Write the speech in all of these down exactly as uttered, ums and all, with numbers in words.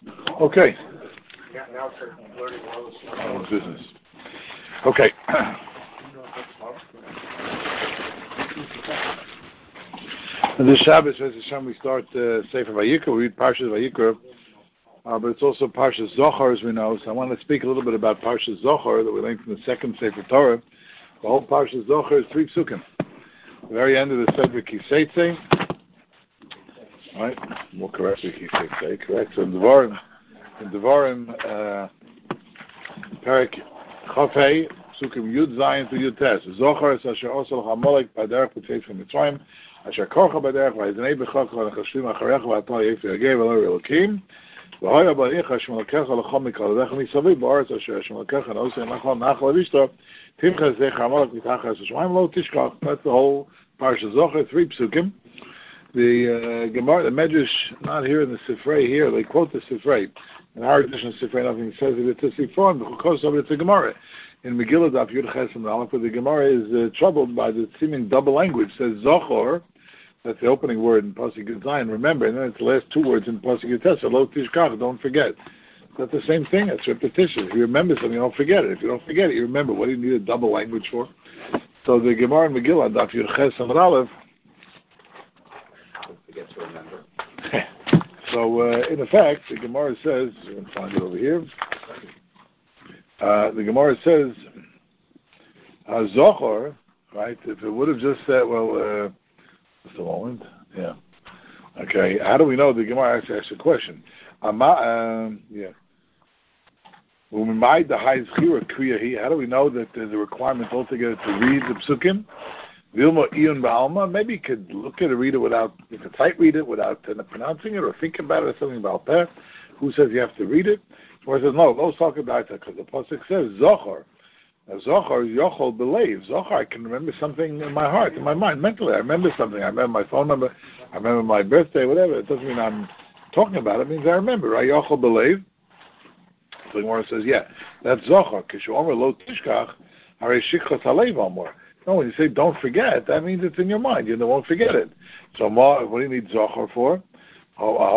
Okay. Now it's learning all this business. Okay. This Shabbos, as Hashem, we start uh, Sefer Vayikra. We read Parshas Vayikra, uh, but it's also Parshas Zohar, as we know. So I want to speak a little bit about Parshas Zohar that we learned from the second Sefer Torah. The whole Parshas Zohar is three psukim. The very end of the Sefer Kiseitze, right? More correctly, Kiseitze, correct? So in Devarim, in Devarim, uh, Perek Chafei, psukim Yud Zayin to Yud Tes. Zohar is Asher Osel HaMolek Baderech B'Tzeitz from Mitzrayim. Asher Korcha Baderech V'Aydnei B'Chok V'Nechashlim Acharecha V'Atal Yefir Yagei V'Lo Elokim V'Hoya B'Icha Hashem Elokecha L'chom Mikol Alecha Misaviv B'Aretz Asher Hashem Elokecha N'Osei Nachal Nachal Avishto Timcha Zeich HaMolek Mitachas Hashemayim Lo Tishkach. That's the whole Parsha Zohar, three psukim. The uh, Gemara, the Medrash, not here in the Sifrei here, they quote the Sifrei. In our edition of Sifrei, nothing says that it's a Sifron, but because of it, it's a Gemara. In Megillah, Daf Yud Ches and Aleph, the Gemara is uh, troubled by the seeming double language. It says Zohar, that's the opening word in Pasuk Yud Zayin, remember, and then it's the last two words in Pasuk Yud Tes, Lo Tishkach, don't forget. That's the same thing, it's repetition. If you remember something, you don't forget it. If you don't forget it, you remember. What do you need a double language for? So the Gemara in Megillah, Daf Yud Ches and Aleph, forget to remember. So, uh, in effect, the Gemara says, you can find it over here. Uh, the Gemara says, uh, Zohar, right? If it would have just said, well, uh, just a moment, yeah. Okay, how do we know? The Gemara actually asks a question. Um, um, yeah. How do we know that there's a requirement altogether to read the psukim? Vilma Ion Ba'alma, maybe you could look at it, read it without, you could sight read it without uh, pronouncing it or think about it or something about that. Who says you have to read it? Or says, no, let's talk about that because the Pasuk says, Zohar. Now, Zohar is Yochol Belev. Zohar, I can remember something in my heart, in my mind, mentally. I remember something. I remember my phone number. I remember my birthday, whatever. It doesn't mean I'm talking about it. It means I remember, right? Yochol Belev. So the Gemara says, yeah, that's Zohar. Kishu Omer Lo Tishkach, Harei Shikchas Halev Omer. No, when you say don't forget, that means it's in your mind. You won't forget it. So what do you need Zohar for? So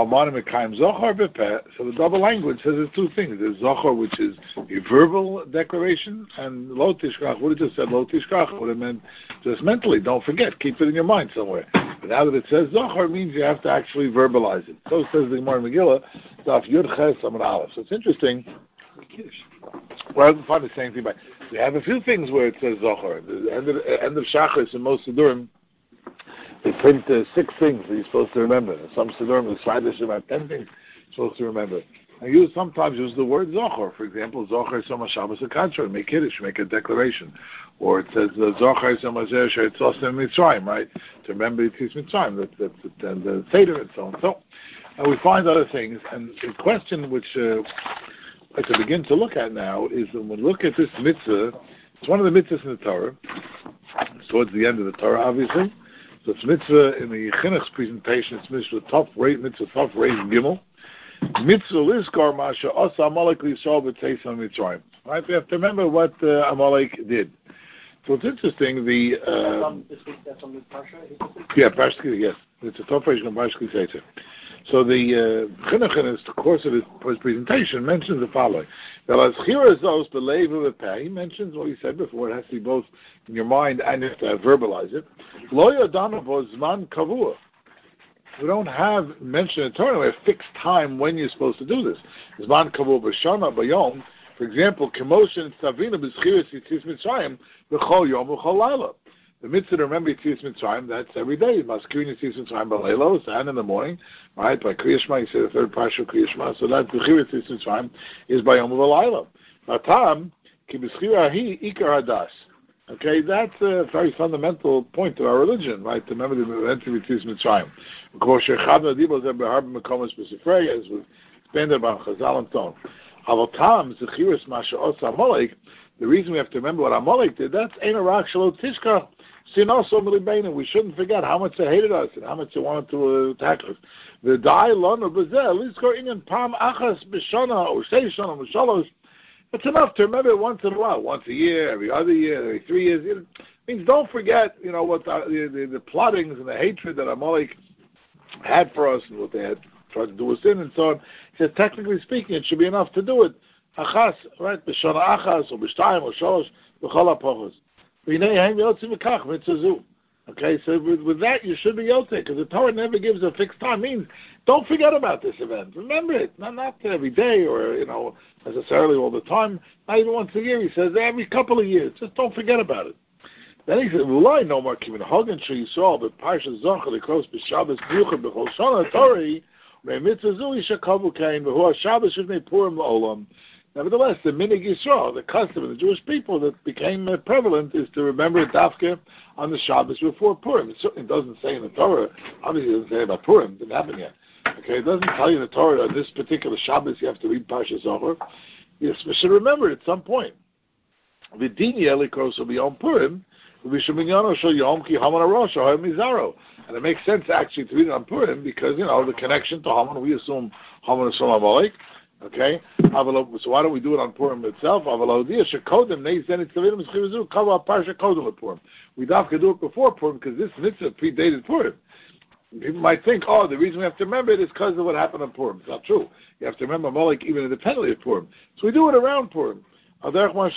the double language says there's two things. There's Zohar, which is a verbal declaration, and Lo Tishkach, what it just said, Lo Tishkach, what it meant just mentally, don't forget, keep it in your mind somewhere. But now that it says Zohar, it means you have to actually verbalize it. So says the Gemara Megillah, Daf Yud Ches Amud Aleph. So it's interesting. Well, I can find the same thing, but we have a few things where it says Zohar. The end of, end of Shachris in most Sidurim, they print uh, six things that you're supposed to remember. Some Sidurim, the Slidish, about ten things you're supposed to remember. And you sometimes use the word Zohar. For example, Zohar Soma Shabbos HaKadshon, make Kiddush, make a declaration. Or it says Zohar Soma Zer She'etzos Mitzrayim, right? To remember Yitzis Mitzrayim, that, that, that, and the Seder and so on. So, and we find other things. And the question which uh, to begin to look at now is when we look at this mitzvah, it's one of the mitzvahs in the Torah. It's towards the end of the Torah, obviously. So it's mitzvah in the Chinuch presentation. It's mitzvah top rate, mitzvah top rate Gimel. Mitzvah Lizkar Masha Asa Amalek L'Yisrael B'Tzeis Mitzrayim. Right, we have to remember what uh, Amalek did. So it's interesting. The uh, that's on the Parsha. Yeah, Parsha. Yes, it's a top rate Gimel. So the uh, Chinuch in the course of his, his presentation mentions the following. He mentions what he said before. It has to be both in your mind and you have to verbalize it. We don't have mentioned in Torah a fixed time when you're supposed to do this. Zman kavua b'shana b'yom. For example, Kemoshin Savina b'schiras Yitzis Mitzrayim b'chol yom b'chol laila. The mitzvah to remember Yitzis Mitzrayim, that's every day. Maskirin Yitzis Mitzrayim b'leilo, and in the morning, right? By Kriya Shema, you say the third parsha of Kriya Shema. So that b'chira Yitzis Mitzrayim is by Yom V'Layla. Matam ki b'schira hi ikar hadas. Okay, that's a very fundamental point of our religion, right? To remember the event of Yitzis Mitzrayim. Of course, Shechad Nadibos have behar b'mekomos b'sifrei, as we've expanded about Chazal and so on. Havatam zechiras masha osa Amalek. The reason we have to remember what Amalek did, that's ein arak shelo tishkach. We shouldn't forget how much they hated us and how much they wanted to uh, attack us. The dai lanu b'zeh lizkor inyan pam achas b'shana or shtei shana b'shalosh. It's enough to remember it once in a while, once a year, every other year, every three years. It means don't forget, you know, what the, the, the plottings and the hatred that Amalek had for us and what they had tried to do a sin and so on. He said, technically speaking, it should be enough to do it. Achas, right? B'shana achas, or b'shtayim, or shalosh, b'chol ha'pochos. V'hinei haim yotzim v'kach, mitzvah zu. Okay, so with, with that, you should be yotzei, because the Torah never gives a fixed time. It means, don't forget about this event. Remember it. Not, not every day, or, you know, necessarily all the time. Not even once a year. He says, every couple of years. Just don't forget about it. Then he said, "Ulai no more kivin hagen she saw the parsha zocher the close b'Shabbos b'Yuchad b'Chol Shana Torah me'mitzvah zu yishakavu kain v'hu Shabbos shivnei Purim la'olam." Nevertheless, the minig Yisrael, the custom of the Jewish people that became uh, prevalent, is to remember Dafka on the Shabbos before Purim. It certainly doesn't say in the Torah. Obviously, it doesn't say about Purim. It didn't happen yet. Okay, it doesn't tell you in the Torah on this particular Shabbos you have to read Parsha Zohar. Yes, we should remember it at some point. V'dini elikros will be on Purim. And it makes sense actually to read it on Purim because, you know, the connection to Haman, we assume Haman is from Amalek. Okay? So why don't we do it on Purim itself? We have to do it before Purim because this mitzvah predated Purim. People might think, oh, the reason we have to remember it is because of what happened on Purim. It's not true. You have to remember Amalek even independently of Purim. So we do it around Purim. You know, right?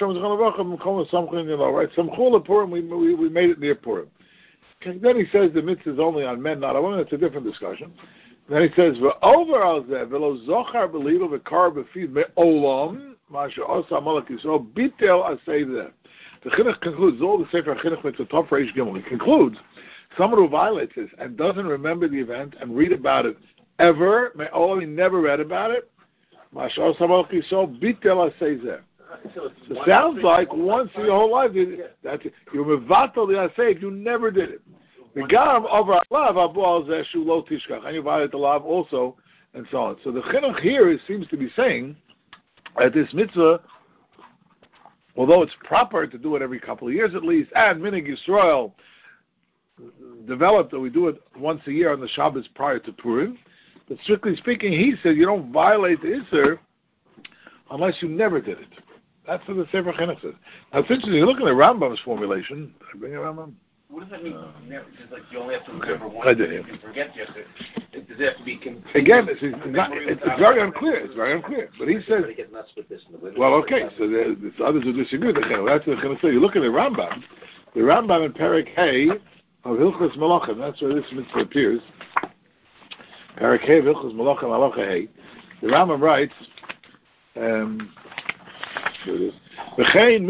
Samchula Purim, we, we, we made it near Purim. Okay, then he says the mitzvah is only on men, not on women. It's a different discussion. Then he says, "Over velo zochar believe v'kar b'fid me'olam masha osa amalek yisrael bitel asay there." The chinuch concludes all the sefer chinuch mitzvah top reish gimel. He concludes someone who violates this and doesn't remember the event and read about it ever me'olam, he never read about it. Masha osa amalek yisrael bitel asay there. So it sounds like once in your whole life, that's it. You're mevatel the asay, you never did it. The gam over alav abu al zeshu lo tishkach, and you violate the lav also, and so on. So the chinuch here seems to be saying that this mitzvah, although it's proper to do it every couple of years at least, and minig Yisrael developed that we do it once a year on the Shabbos prior to Purim, but strictly speaking, he said you don't violate the Isser unless you never did it. That's what the Sefer Chinuch says. Now it's interesting, you look at the Rambam's formulation. Did I bring a Rambam? What does that mean? Uh, It's like you only have to remember okay. one. I did, yeah. You can forget. You have to. Does it have to be continuous? Again, it's, it's, not, it's, it's very unclear. It's very unclear. But he says, well, okay, so there's others who disagree with the Chinuch. That's what I'm going to say. You look at the Rambam. The Rambam in Perek Hay of Hilchos Malachim. That's where this mitzvah appears. Perek Hay of Hilchos Malachim, Halacha Hay. The Rambam writes, um, here it is. We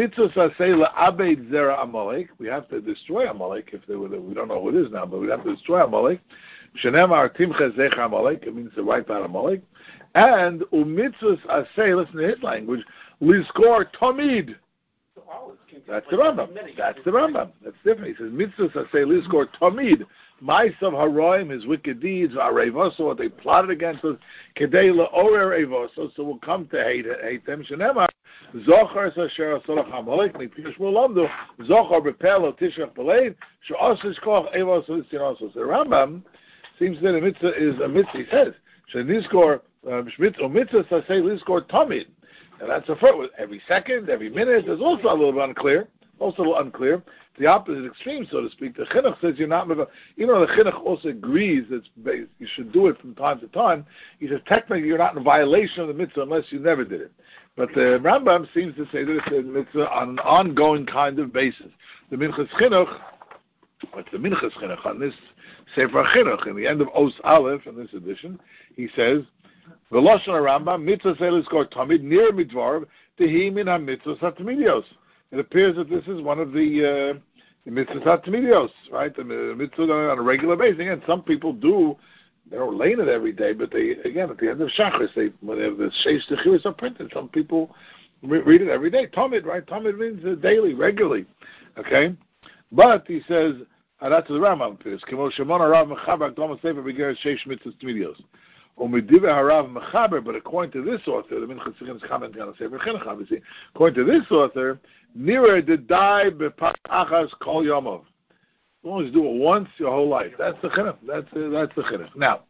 have to destroy Amalek if they were. We don't know who it is now, but we have to destroy Amalek. It means to wipe out Amalek. And umitzvus asay. Listen to his language. Lizkor tamid. That's the Rambam. That's the Rambam. That's different. He says mitzvus asay lizkor tamid. Ma'asav haroim, his wicked deeds, arevoso, what they plotted against us, kedei la'orer evoso, so we'll come to hate hate them. Shenemar zochar sasher asolach hamalek nitish mulamdu zochar bepel tishach belein she'osis koch evoso litzinosos. The Rambam seems that a mitzvah is a mitzvah. He says shenizkor mitzvah sasei lizkor tamid. And that's a first. Every second, every minute. There's also a little bit unclear. Also a little unclear. The opposite extreme, so to speak. The chinuch says you're not, you know, the chinuch also agrees that you should do it from time to time. He says technically you're not in violation of the mitzvah unless you never did it. But the Rambam seems to say that it's a mitzvah on an ongoing kind of basis. The Minchas Chinuch, what's the Minchas Chinuch on this Sefer Chinuch, in the end of Os Aleph, in this edition, he says, V'loshon Rambam, mitzvah selis kor tamid nir midvar, tehi min ha-mitzvah satmidios. It appears that this is one of the, uh, the mitzvah satmidios, right? The mitzvah on a regular basis. Again, some people do, they don't lane it every day, but they, again, at the end of Shachris, they, when they have the Sheish Techilas are printed, some people re- read it every day. Tamid, right? Tamid means uh, daily, regularly. Okay? But, he says, and that's the Rambam appears, Kimo Shemon HaRav Mechaber, Akdom HaSefer Beger Sheish Mitzvah Tmidios. But according to this author, the Minchas Chinuch is commenting on the Sefer Chinuch, obviously. According to this author, nearer to die b'pas achas kol yomov. You only do it once your whole life. That's the Chinuch. That's uh, that's the Chinuch. Now,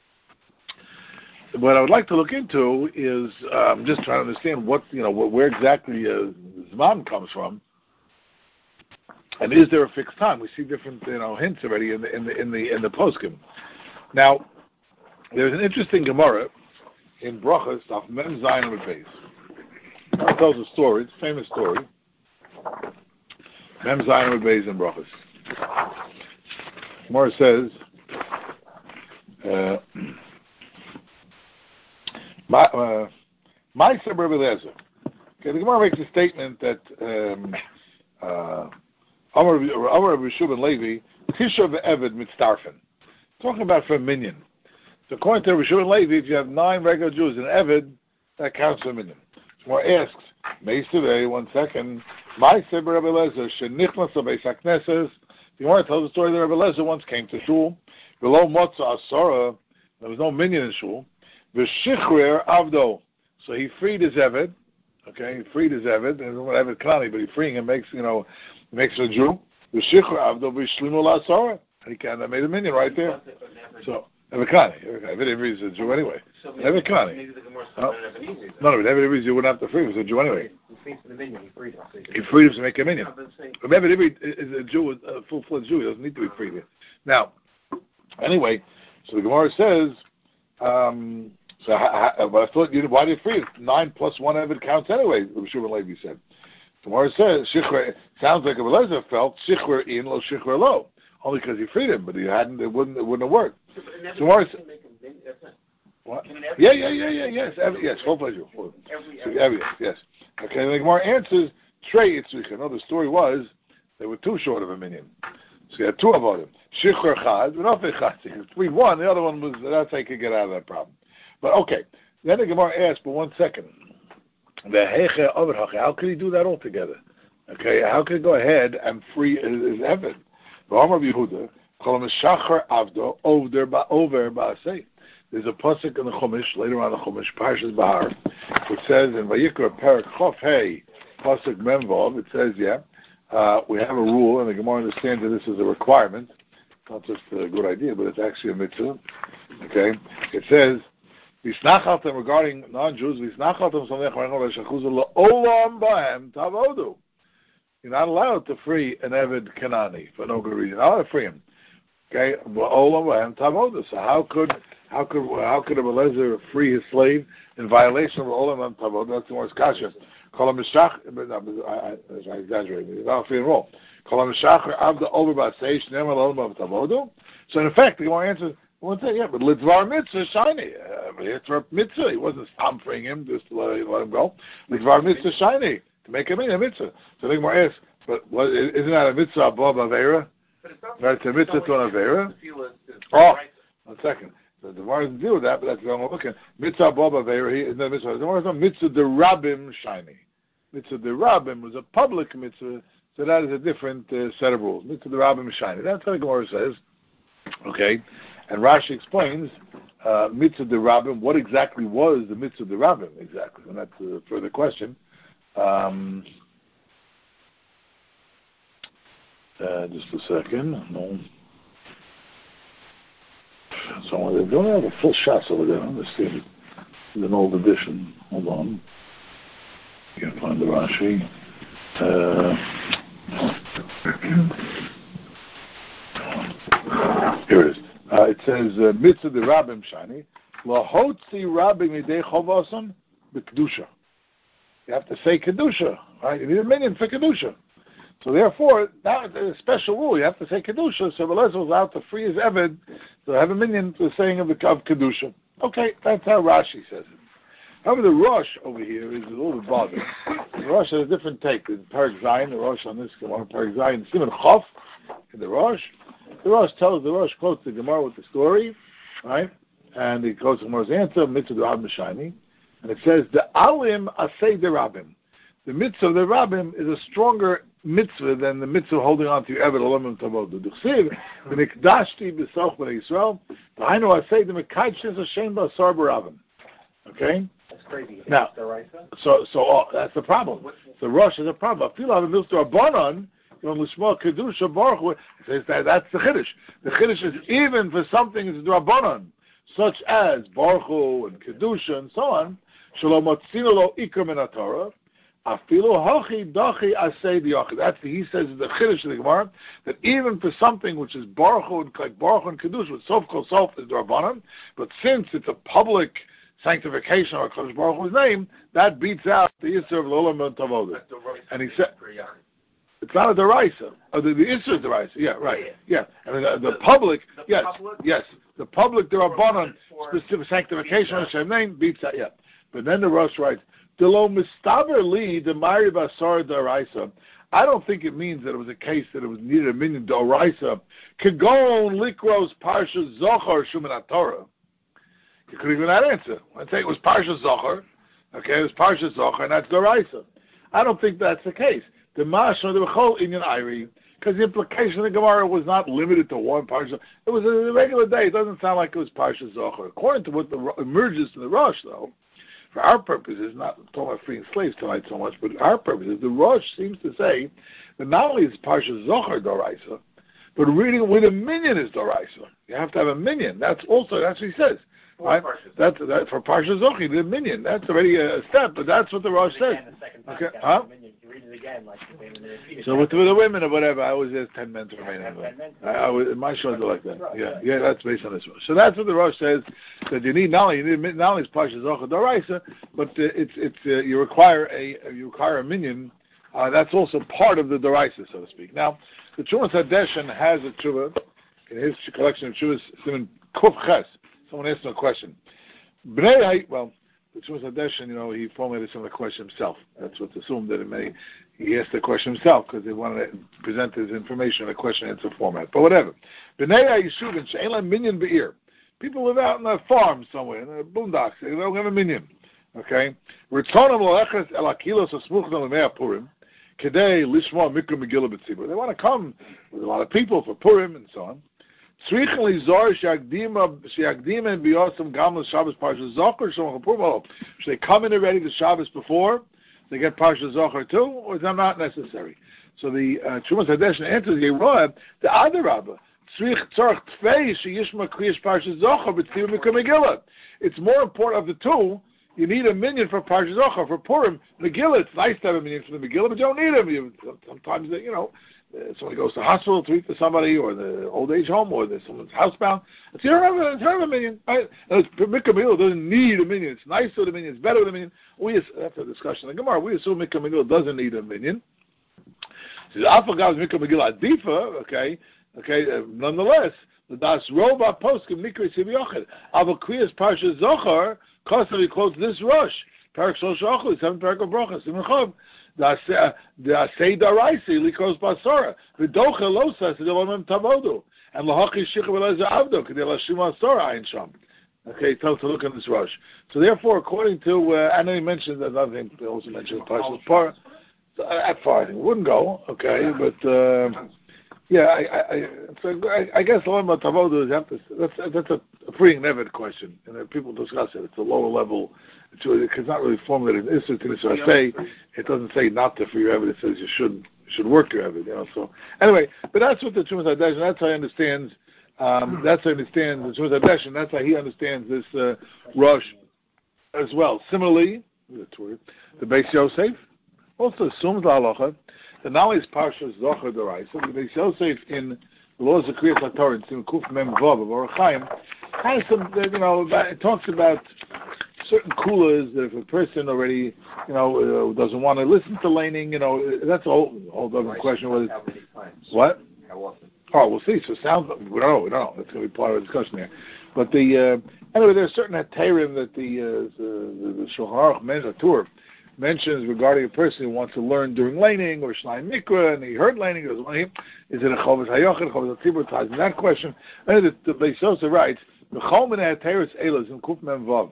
what I would like to look into is um, just trying to understand what you know where exactly uh, Zman comes from, and is there a fixed time? We see different you know hints already in the in the in the in the poskim. Now. There's an interesting Gemara in Brachos of Mem Zayin with Beis. It tells a story. It's a famous story. Mem Zayin with Beis in Brachos. Gemara says, uh, my uh, my Rebbe Eliezer. Okay, the Gemara makes a statement that um, uh, Amar Rabbi Shub Levi Tisha ve'Eved mitztarfen. Talking about for a minion. So according to Rabbi Shub Levi, if you have nine regular Jews and Eved, that counts for a minion. So Gemara asks, Meisavei, one second, my Rebbe Eliezer shenichnas beis hakneses. The Gemara tells the story that Rebbe Eliezer once came to shul. Below Motza Asara, there was no minion in shul. V'shichrer avdo. So he freed his Eved. Okay, he freed his Eved, and not Eved Klani, but he freeing him makes, you know, makes a Jew. The Shikra Avdo v'shlimu la'asara. He kind of made a minion right there. So Eved Klani, Eved Ivri is a Jew anyway. Eved Klani. No, no, but Eved Ivri you wouldn't have to free him. He's a Jew anyway. He freed him to make a minion. But Eved Ivri is a Jew, a full-fledged Jew. He doesn't need to be freed here. Now, anyway, so the Gemara says. Um, So, but I thought, you know, why did you free it? Nine plus one Eved counts anyway. Shimon Levi said. Tomorrow says Shichwer. Sounds like a Eliezer felt Shichwer in lo Shichwer lo, only because he freed him, but he hadn't. It wouldn't. It wouldn't have worked. Tomorrow. What? Yeah, yeah, yeah, yeah, yes, every, yes, full pleasure. Full, so, every, yes. Okay, the Gemara answers Trey Yitzchak. No, the story was they were too short of a minion. So you had two of them. Shichwer chad, but not chad. He could free one. The other one was that's how he could get out of that problem. But okay, then the Gemara asks, but one second, how could he do that altogether? Okay, how could he go ahead and free his Eved? There's a pasuk in the Chumash, later on the Chumash, Parshas Bahar, which says in Vayikra Perak Chof Hey, pasuk Memvav, it says, yeah, uh, we have a rule, and the Gemara understands that this is a requirement, not just a good idea, but it's actually a mitzvah. Okay, it says, Visnachaltem regarding non-Jews, Visnachaltem Samech Marnol Shachuzah Olam Bahem Tavodu. You're not allowed to free an Eved Kanani for no good reason. You're not allowed to free him. Okay, Olam Bahem Tavodu. So how could how could how could a Eliezer free his slave in violation of Olam Bahem Tavodu? That's the more kasha. Call him Mishach. I exaggerated. He's not free and roll. Call him Mishach Avda Over Baseish Nemer Olam Bahem Tavodu. So in effect, the Gemara answers. Well, yeah, but Lidvar Mitzvah shiny. Lidvar Mitzvah, he wasn't stomping him just to let, let him go. Lidvar Mitzvah shiny to make him in a mitzvah. So I think more asks, but what, isn't that a mitzvah above Avera? Right, it's a mitzvah to an Avera. Oh, one second. So the Gemara doesn't deal with that, but that's what I'm looking. Mitzvah above Avera, he is no mitzvah. The Gemara is not mitzvah de Rabbim shiny. Mitzvah de Rabbim was a public mitzvah, so that is a different uh, set of rules. Mitzvah de Rabbim shiny. That's what the Gemara says. Okay. And Rashi explains uh, mitzvah de Rabbim. What exactly was the mitzvah de Rabbim? Exactly, and that's a further question. Um, uh, just a second. No. So they don't have a full shas over there. Let's see. It's an old edition. Hold on. You can find the Rashi. Uh, here it is. Uh, it says uh, mitzvah de Rabbim shani lahotzi Rabbim idei chovasam b'kedusha. You have to say kedusha, right? You need a minion for kedusha. So therefore, that is a special rule. You have to say kedusha. So Eliezer was out to free his Eved to have a minion for the saying of the of kedusha. Okay, that's how Rashi says it. However, the Rosh over here is a little bit bothered. The Rosh has a different take. In Perek Zayin, the Rosh on this Gemara, Perek Zayin, Simon Chof, in the Rosh. The Rosh tells, the Rosh quotes the Gemara with the story, right? And he quotes the Gemara's answer, mitzvah de Rabbim shani. And it says, the alim asay de Rabbim. The mitzvah of the Rabbim is a stronger mitzvah than the mitzvah holding on to your Eved Olam Tavodu. D'chsiv, v'nikdashti b'soch b'nei Yisrael, v'hainu asay de mekayches Hashem b'asar b'Rabbim. Okay? That's crazy. Now, so, so oh, that's the problem. The Rosh is a problem. I feel like the mitzvah Rabbanon, when Lishma Kedusha Baruch Hu says that that's the Chiddush. The Chiddush is even for something that's Rabbanon, such as Baruch Hu and Kedusha and so on. Shalom Motzino Lo Ikar Min HaTorah. Afilu hochi dochi asay diyochid. That's the, he says in the Chiddush of the Gemara that even for something which is Baruch Hu, like Baruch Hu and Kedusha, with Sof Kol Sof is D'Rabbanan, but since it's a public sanctification of Kadosh Baruch Hu's name, that beats out the Yisur of L'Olam and Tavodah. And he said, it's not a Deraisa. Oh, the, the Yisur is Deraisa. Yeah, right. Yeah. And the, the, the public, the yes, public? yes, the public D'Rabbanan, specific sanctification of Hashem name beats that. Yeah. But then the Rosh writes, Delo mistaber li demari basar daraisa. I don't think it means that it was a case that it was needed a minyan daraisa. Kagon likros parsha zochar shuman Torah. You could even that answer. I'd say it was parsha zochar. Okay, it was parsha zochar, and that's daraisa. I don't think that's the case. The mashal the bechol inyan iri, because the implication of the Gemara was not limited to one parsha. It was a regular day. It doesn't sound like it was parsha zochar. According to what the, emerges in the Rosh, though. For our purposes, not talking about freeing slaves tonight so much, but our purposes, the Rosh seems to say that not only is Parsha Zochar Doraisa, but reading it with a minyan is Doraisa. You have to have a minyan. That's also, that's what he says. Right? That's, that, for Parsha Zochar, the minyan. That's already a step, but that's what the Rosh says. Okay, huh? Again, like the so with, with the women or whatever, I was there's ten men to remain. I, I was my shows are like that. Yeah, yeah, that's based on this Rosh. So that's what the Rosh says, that you need not only you need not only is Parsha Zochar Doraisa, but uh, it's it's uh, you require a you require a minyan. Uh, that's also part of the Doraisa, so to speak. Now, the Trumas Hadeshan has a tshuva in his collection of tshuvas, Simon Kuf Ches. Someone asked him a question. Bnei, well. The Trumas Hadeshan, you know, he formulated some of the question himself. That's what's assumed that it may. He asked the question himself because they wanted to present his information in a question-answer format. But whatever. B'nei Yishuv and She'elam minyan be'ir. People live out in a farm somewhere, in the boondocks. They don't have a minyan. Okay. Ritzonam lo'eches el akilos asmuchim l'mei Purim kedei lishma mikra megillah b'tzibur. They want to come with a lot of people for Purim and so on. Should they come in already to Shabbos before they get Parsha Zochar too, or is that not necessary? So the uh, Trumas Hadeshan answers Yeroah, the other Rabba. It's more important of the two. You need a minyan for Parsha Zochar. For Purim, Megillah, it's nice to have a minyan for the Megillah, but you don't need them. You, sometimes, they, you know, Uh, somebody goes to the hospital to eat to somebody, or the old age home, or there's someone's housebound. It's you don't have a, you don't have a minyan. Right? Mikra Megillah doesn't need a minyan. It's nice with a minyan. It's better with a minyan. We that's a discussion in the Gemara. We assume Mikra Megillah doesn't need a minyan. So the Alpha Gav's Mikra Megillah Adifa. Okay, okay. Uh, nonetheless, the Das Roba Poskim Nikri Sibiyochid Avakriyas Parsha Zochar constantly quotes this Rosh. Parak Shlosh Achli, seven Parak of Brachas, Simon Chav. The Asay Daraisi Likos Basara. The Docha Losa Sidolam Tavodu. And Lahaki Shikha Veleza Avdo, Kadela Shima Sora Ayin Sham. Okay, tell to look at this Rosh. So therefore, according to, uh, I know he mentioned another thing, he also mentioned Parshas Parah. At far, I think it wouldn't go, okay, but, uh, yeah, I, I, so I, I guess the one about Tavodu is, have to, that's, that's a, a freeing Nevid question, and uh, people discuss it. It's a lower level. It's, really, it's not really formulated in Issur to so I say it doesn't say not to for your Evid. It says you should you should work your Evid. You know. So anyway, but that's what the Trumas Hadeshan. That's how he understands. Um, that's how he understands the Trumas Hadeshan. That's how he understands this uh, Rosh as well. Similarly, the Beis Yosef also assumes the halacha that not only is Parshas Zochar Doraisa, the Beis Yosef in the laws of Kriyas HaTorah in Sim Kuf Mem Vav of Orach Chaim has some, you know, it talks about certain kulas that if a person already, you know, uh, doesn't want to listen to laning, you know, that's a whole, whole other question. Whether it's, what? How often? Oh, we'll see. So sounds, we don't know, we don't know. That's going to be part of the discussion there. But the, uh, anyway, there's certain heterim that the, uh, the, the Shulchan Aruch mentions, Torah mentions regarding a person who wants to learn during laning or Shnai Mikra, and he heard laning, he goes, well, is it a Chovas HaYochid, Chovas HaTzibur, ties in that question? And the, the Beis Yosef writes, the Chol Min HaTeres Eilos in Kuf Mem Vav,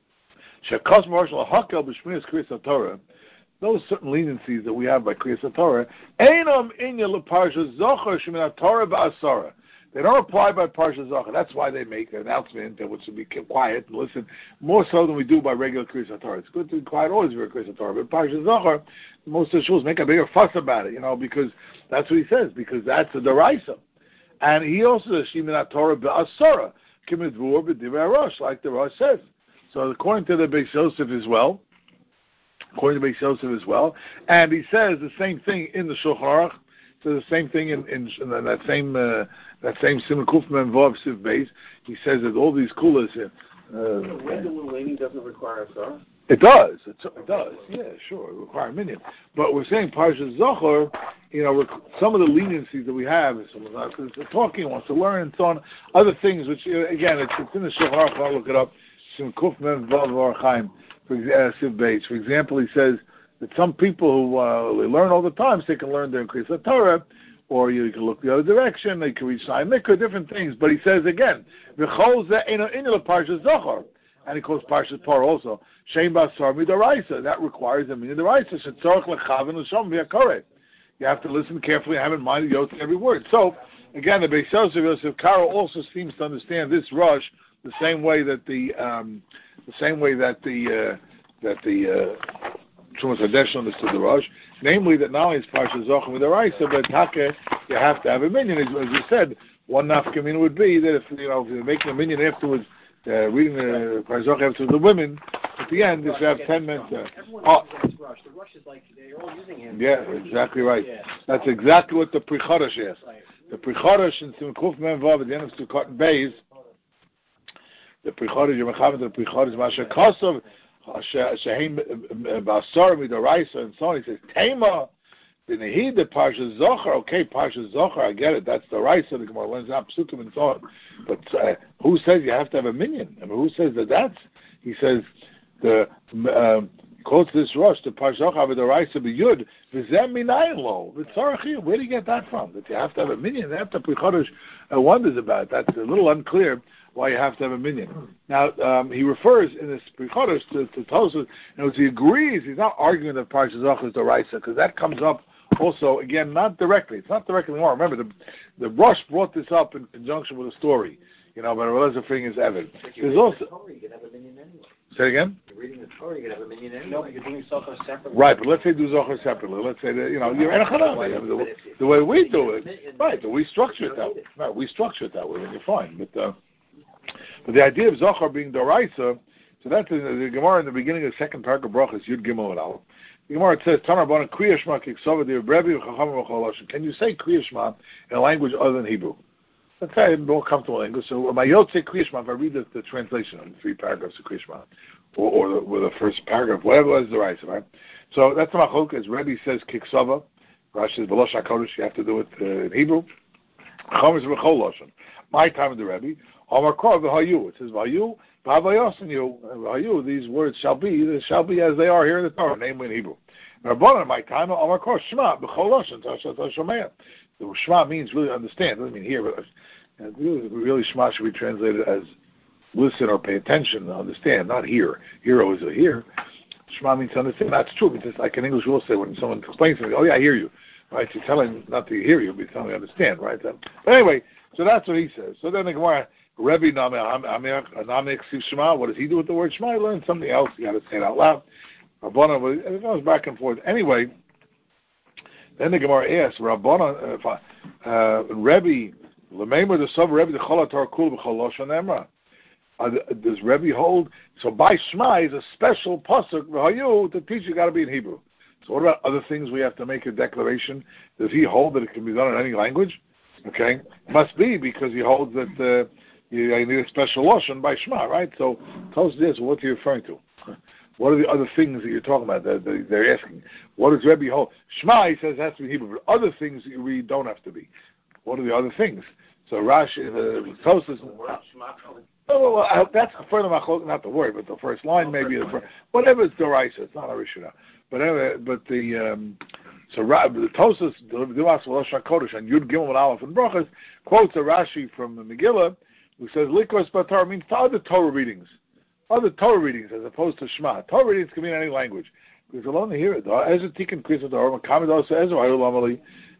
Shekos Marshal Hakel B'Shmiras Kriyas HaTorah, those certain leniencies that we have by Kriyas HaTorah, Einam Inya LeParsha Zochar Shemin HaTorah Ba'asara. They don't apply by Parsha Zochar. That's why they make an announcement that we should be quiet and listen, more so than we do by regular Kriyas HaTorah. It's good to be quiet always for Kriyas HaTorah, but Parsha Zochar, most of the shuls make a bigger fuss about it, you know, because that's what he says, because that's the Daraisa. And he also says, Shemin HaTorah Ba'asara, Kimidvur B'divrei Rosh, like the Rosh says. So according to the Beis Yosef as well, according to Beis Yosef as well. And he says the same thing in the Shulchan Aruch. So the same thing in, in, in that same uh, that same Simon Kufman Vav Siv Beis. He says that all these kulas. Uh, uh, regular leaning doesn't require a Sarah? It does. It, it does. Yeah, sure. It requires a minion. But we're saying Parshas Zohar, you know, rec- some of the leniencies that we have, someone's not talking, wants to learn, and so on. Other things, which uh, again, it's, it's in the Shulchan Aruch. I'll look it up. Simon Kufman Vav Or Chaim for uh, Siv Beis. For example, he says that some people who uh, they learn all the time, so they can learn their increase of Torah, or you can look the other direction, they can reach Sinai Mikra, different things. But he says again, V'chol ze eno inel Parshas Zohar, and he calls Parshas Par also Shem Basar Midaraisa. That requires a Midaraisa. Shetzorach lechaven l'shom v'yakoreh. You have to listen carefully and have in mind the Yosef every word. So again, the Beis Yosef Yosef Karo also seems to understand this rush the same way that the um, the same way that the uh, that the uh, Shumas Hadesh understood the Rosh, namely that not only is Parshas Zochar Midaraisa, but Taka, you have to have a minion. As, as you said, one nafkamina would be that if you know if you're making a minion afterwards, uh, reading the Parshas Zochar after the women, at the end, you should have ten minutes. Uh, oh, Rush. The Rush is like they're all using him. Yeah, exactly right. Yeah. That's exactly what the Pri Chodesh is. Right. The Pri Chodesh in Simon Kuf Mem Vav at the end of Sukkot and Beis, the Pri Chodesh, you're mechavet the Pri Chodesh Masha Kosov. Shehem Basar Midaraisa and so on. He says Tema Dinahid the Parshas Zochar. Okay, Parshas Zochar, I get it. That's the Raisa. The Gemara learns out Psukim and so on. But uh, who says you have to have a minion? I mean, who says that? That's he says the um, quotes this Rosh the Parshas Zochar with the Raisa b'Yud v'zem minayin lo v'tzarachim. Where do you get that from? That you have to have a minion? That's the Pri Chodesh uh, wonders about. That's a little unclear. Why you have to have a minion. Now, um, he refers in this Pri Chodesh to, to Tosfos, and he agrees, he's not arguing that Parshas Zochar is the Raisa, because that comes up also, again, not directly. It's not directly more. Remember, the, the Rosh brought this up in conjunction with a story, you know, but the thing is evident. There's also... The Torah, you can have a minion anyway. Say again? You're reading the Torah, you can have a minion anyway. No, you're doing Zochar separately. Right, but let's say do Zochar separately. Let's say that, you know, you're in a Chanam. The, the way we do it, right, we structure it that way. Right, we structure it that way, and you're fine. But... Uh, But the idea of Zochar being Doraisa, so that's the, the Gemara in the beginning of the second paragraph of Brachas, Yud Gimel and Aleph. The Gemara says, Tanar Bona Kriya Shema Kiksova the Rebbe Chacham V'Choloshin. Can you say Kriya Shema in a language other than Hebrew? Let's say I'm more comfortable in English. So my Yot say Kriya Shema, if I read the, the translation of the three paragraphs of Kriya Shema, or, or the, or the first paragraph, whatever was Doraisa, right? So that's the Machlok, as Rebbe says Kiksova. Rashi says V'Losh HaKodesh, you have to do it uh, in Hebrew. Chacham is V'Choloshin. My time of the Rebbe. It says Vayu, Vavayosin Vayu. These words shall be, they shall be as they are here in the Torah, namely in Hebrew. Rabbanan, my time, Amar Kor Shema B'Choloshin Tashat Shomer. The Shema means really understand. Doesn't mean hear, but uh, really, really Shema should be translated as listen or pay attention, understand, not hear. Hero is a hear. Shema means to understand. That's true. Because like in English, we'll say when someone explains something, oh yeah, I hear you. Right? You're telling not to hear you, but you're telling me understand. Right? But anyway, so that's what he says. So then the Gemara. Rebbe Namek Shema. What does he do with the word Shema? He learns something else. You got to say it out loud. Rabbana, it goes back and forth. Anyway, then the Gemara asks Rabbana, uh, uh, Rebbe, Lemeimer the Sov Rebbe the Cholatar Kul b'Choloshan Emra. Does Rebbe hold? So by Shema is a special pasuk v'hayu to teach you got to be in Hebrew. So what about other things we have to make a declaration? Does he hold that it can be done in any language? Okay, must be because he holds that. Uh, You need a special lotion by Shema, right? So tell us this, what are you referring to? What are the other things that you're talking about that they're asking? What does Rebbe hold? Shema, he says, has to be Hebrew, but other things that you read don't have to be. What are the other things? So Rashi, the Tosfos, oh, well, that's further machlok, not the word, but the first line maybe the first, whatever it's Doraisa, it's not a Rishonah. But anyway, but the um, so the Tosfos, the Dimas V'Losh HaKodesh, and Yud Gimel and Aleph and Brachas quotes a Rashi from the Megillah, who says Likos Batar means to other Torah readings, other Torah readings as opposed to Shema. Torah readings can mean any language. Because alone to hear it. Ezra Tikkun Kriyas Torah, Makamed also Ezra Ayolamali.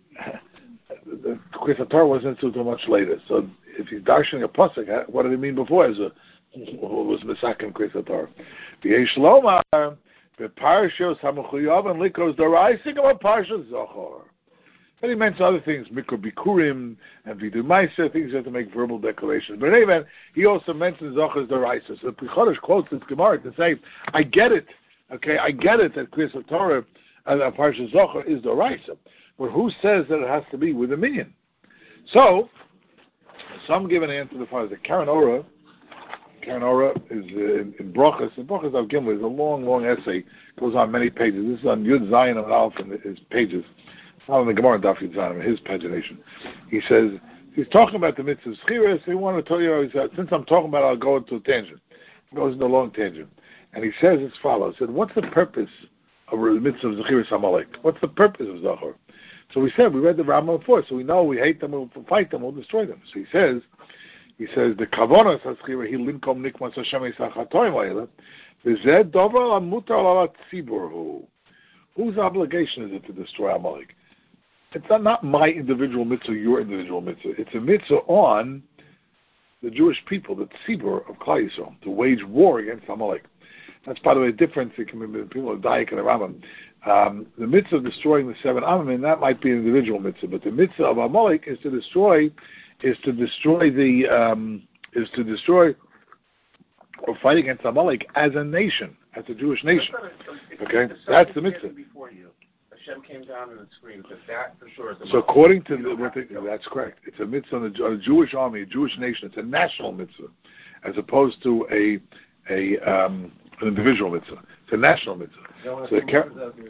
The Kriyas Torah wasn't until much later. So if he's darshaning a pasuk, what did he mean before Ezra? What was Misakim Kriyas Torah? V'yesh Lomar v'Parshos Hamuchuyav and Likos Doraisa about Parshas Zochar. And he mentions other things, Mikra Bikurim and Vidu Maisa, things you have to make verbal declarations. But anyway, he also mentions Zochar Doraisa. So the Pri Chodesh quotes this Gemara to say, I get it. Okay, I get it that Kriyas Torah and uh, Parsha Zohar is the Raisa, but who says that it has to be with a minyan? So, some give an answer as far as the Karen Ora. Karen Ora is uh, in, in Brochus. In Brochus Av Gimel is a long, long essay. Goes on many pages. This is on Yud Zion and Alf in his pages. Not on the Gemara Daf Yud Zion, his pagination. He says, he's talking about the mitzvah of Schiras. He wanted to tell you, he said, since I'm talking about it, I'll go into a tangent. He goes into a long tangent. And he says as follows. He said, what's the purpose of the mitzvah of Zechiras Amalek? What's the purpose of Zachor? So we said, we read the Rambam before, so we know we hate them, we'll fight them, we'll destroy them. So he says, he says, the Kavonas HaZechira, he linkom nikmas Hashem Yisach HaToim La'ila, v'zeh dover amutar ala tzibur hu. Whose obligation is it to destroy Amalek? It's not, not my individual mitzvah, your individual mitzvah. It's a mitzvah on the Jewish people, the tzibur of Klal Yisrael, to wage war against Amalek. That's, by the way, a difference between people of Dayak and the Rambam. Um, the mitzvah of destroying the seven Amim, that might be an individual mitzvah, but the mitzvah of Amalek is to destroy, is to destroy the, um, is to destroy or fight against Amalek as a nation, as a Jewish nation. Okay, that's the mitzvah. Before you, Hashem came down and screamed, but that for sure is the So according to the, what they, that's correct. It's a mitzvah on a, on a Jewish army, a Jewish nation. It's a national mitzvah, as opposed to a a um, an individual mitzvah. It's a national mitzvah. So the car-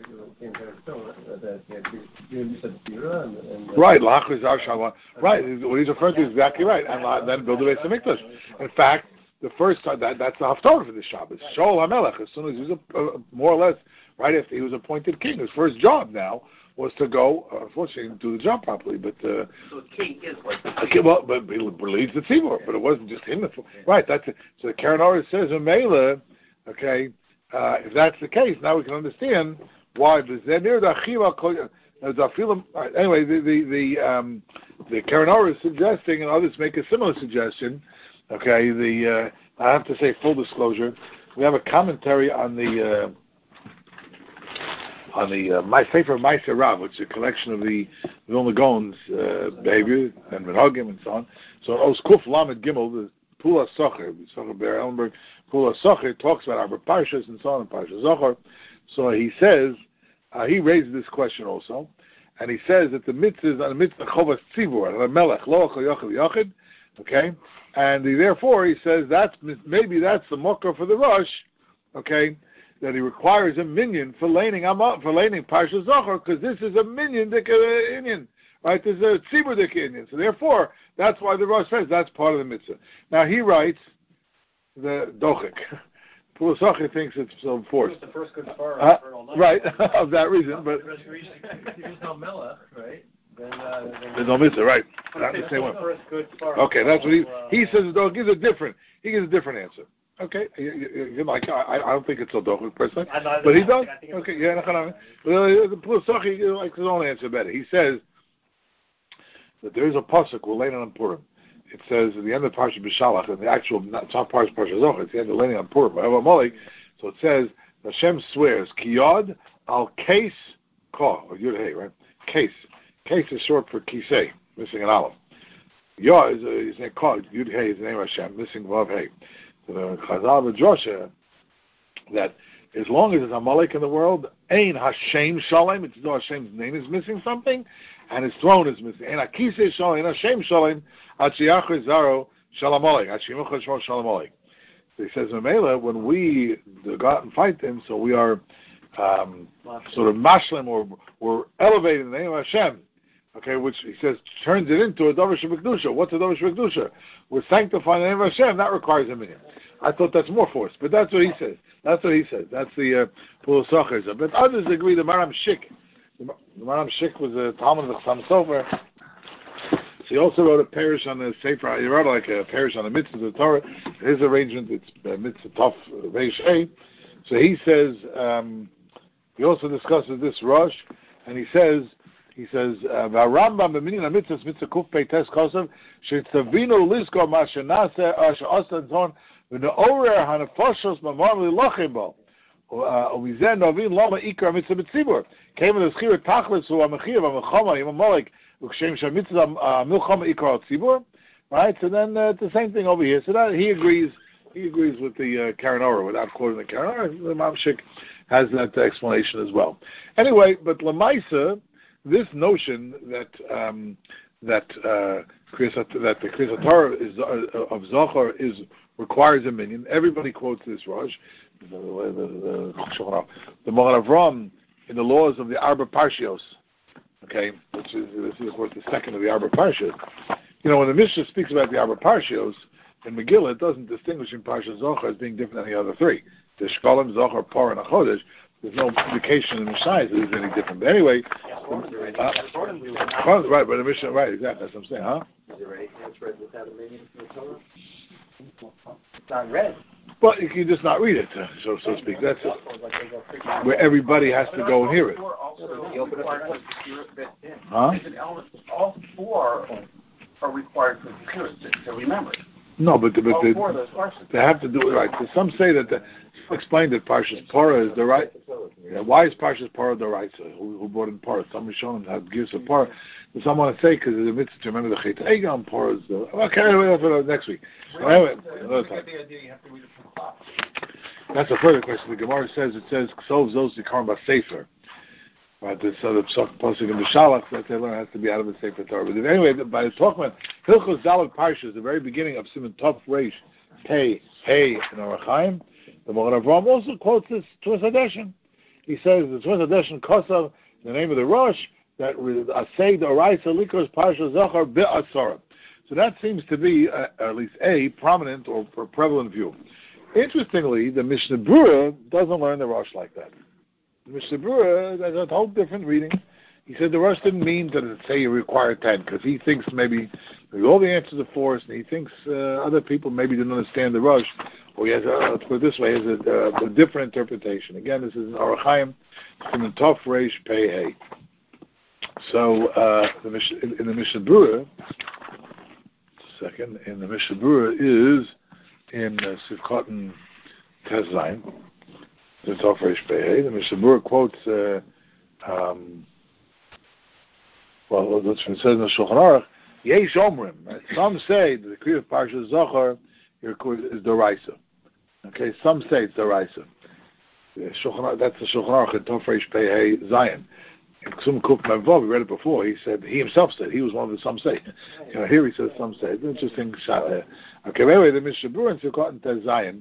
right, right. What he's referring to is exactly right, and then build the Beis Hamikdash. In fact, the first time that that's the haftarah for this Shabbos. Shaul HaMelech, as soon as he was a, uh, more or less right after he was appointed king, his first job now was to go. Uh, unfortunately, he didn't do the job properly, but uh, so the king is like the okay, well, but he leads the tzibur, but it wasn't just him. Right, that's it. So the Karen Orah says, "Mela." Okay, uh, if that's the case, now we can understand why. Anyway, the the the um, the Karen Orah is suggesting, and others make a similar suggestion. Okay, the uh, I have to say, full disclosure, we have a commentary on the uh, on the uh, my Sefer Ma'aser Rav, which is a collection of the Vilna Gaon's uh, behavior and Menhagim and so on. So Os Kuf Lamed Gimel, the Pula Socher, Socher Ber Ellenberg, Pula Socher talks about our Parshas and so on, and Parshas Zohar. So he says, uh, he raises this question also, and he says that the mitzvah is on the mitzvah Chovas Tzibur, and the Melech, Lo Achal Yochel Yochid, okay, and he, therefore he says that's maybe that's the Mokar for the Rosh, okay, that he requires a minyan for laning for laning Parshas Zohar, because this is a minyan dik Indian. Right, there's a tzibur dik Indian, so therefore that's why the Rosh says that's part of the mitzvah. Now he writes the Dochik. Pulasachir thinks it's so forced. It's the first good far uh, right, of that reason, but there's no melech, right? Then, uh, then there's no mitzvah, right? Not the same one. Okay, that's what he he says. Though gives a different he gives a different answer. Okay, you, you, you like I, I don't think it's so dochik personally, but he does. Okay, yeah, the Pulasachir likes his own answer better. He says that there is a pasuk we're laying on Purim. It says at the end of Parsha B'Shalach, and the actual not top part of Parsha Zohar, it's the end of laying on Purim. So it says Hashem swears Kiyod al Case Ka or Yud Hey, right? Case. Case is short for Kisei, missing an aleph. Yod is a, is a Ka. Yud Hey is the name of Hashem, missing Vav Hey. So the Chazal of Joshua that as long as there's Amalek in the world, Ein Hashem Shalem. It's though Hashem's name is missing something, and his throne is missing. Ein Akisei Shalem, Ein Hashem Shalem, Achiachri Zaro Shalamalek, Achimucha Shmo Shalamalek. He says, Mamela, when we go out and fight them, so we are um, sort of mashlim, or we're elevating the name of Hashem. Okay, which he says turns it into a Davar Shebekdusha. What's a Davar Shebekdusha? We're sanctifying the name of Hashem. That requires a minyan. I thought that's more force, but that's what he says. That's what he says. That's the Pula Socher. But others agree. The Maram Shik, the Maram Shik was a Talmud of Chassam Sofer. So he also wrote a parish on the Sefer. He wrote like a parish on the mitzvahs of the Torah. His arrangement, it's uh, mitzvah Tov Reish A. So he says um, he also discusses this Rosh, and he says. He says, "V'Rambam b'minyan mitzvahs mitzvah kuf pei tes kosav shetzavinu lizkor ma shenase asher osan zon v'neorer hanefashos mamar l'lochim bo u'mizeh novin lama ikar mitzvah b'tzibur came in the schir tachlis hu amechir v'amechama yim amalek u'kshem shem mitzvah milchama ikar al tzibur." Right, so then uh, it's the same thing over here. So that he agrees he agrees with the uh, Karen Orah without quoting the Karen Orah. The Mamshik has that explanation as well. Anyway, but Lamaisa, this notion that um, that uh, that the Kriyas Torah is uh, of Zohar is requires a minyan. Everybody quotes this Rosh. The the the, the Moran Avram in the laws of the Arba Parshios. Okay, which is this is of course the second of the Arba Parshas. You know, when the Mishnah speaks about the Arba Parshios in Megillah, it doesn't distinguish in Parsha Zohar as being different than the other three. The Shkolim, Zohar, Par, and Achodesh. There's no indication in the Shai that it's any different. But anyway, uh, right, but the Mishnah, right, exactly, that's what I'm saying, huh? Is there anything that's read without a minyan from the Torah? It's not read. But you can just not read it, uh, so so to speak. That's it. Where everybody has to go and hear it. Huh? All four are required for the to remember it. No, but, the, but all the, four of those parshios. They have to do it right. So some say that the, explain that Parshas Parah is the right. Yeah, why is Parshas Parah the right? So who, who brought in Parah? Some Rishonim have gives a Parah. Some want to say because it's a mitzvah to remember the Chet Egam. Parah is the okay. Anyway, that's for next week. Anyway, another time. That's a further question. The Gemara says it says Ksov Zos Yikarim Basefer. Right, this other pasuk in the Shalach that they learn has to be out of the Sefer Torah. But anyway, by talking about Hilchos Daled Parshas, the very beginning of Siman Tov Reish Pei Hey in Orach Chaim, the Moran Avram also quotes this Tuas Hadeshin. He says the Tuas Hadeshin Kosav, the name of the Rosh, that Asay the Oraisa Likos Parsha Zachar Be'asara. So that seems to be uh, at least a prominent or prevalent view. Interestingly, the Mishnah Berurah doesn't learn the Rosh like that. Mishnah Berurah has a whole different reading. He said the Rosh didn't mean that it say you require ten, because he thinks maybe, maybe all the answers are for us, and he thinks uh, other people maybe didn't understand the Rosh, or he has, a, let's put it this way, he has a, a, a different interpretation. Again, this is in Orach Chaim, in the Tov Reish Pei Hey. So, uh, the, in, in the Mishnah Berurah, second, in the Mishnah Berurah is in uh, Sivkot and Tes Zayin. The Tov Reish Pei Hey. The Mishnah Berurah quotes, uh, um, well, that's what it says in the Shulchan Aruch, Yesh Omrim. Some say that the Kriya of Parsha Zohar is Doraisa. Okay, some say it's Doraisa. That's the Shulchan Aruch in Tov Reish Pei Hey Zayin. In Ksum Kuf Mevov, we read it before. He said he himself said he was one of the some say. You know, here he says some say. It's interesting shot there. Okay, anyway, the Mishnah Berurah in Sivkot and Tes Zayin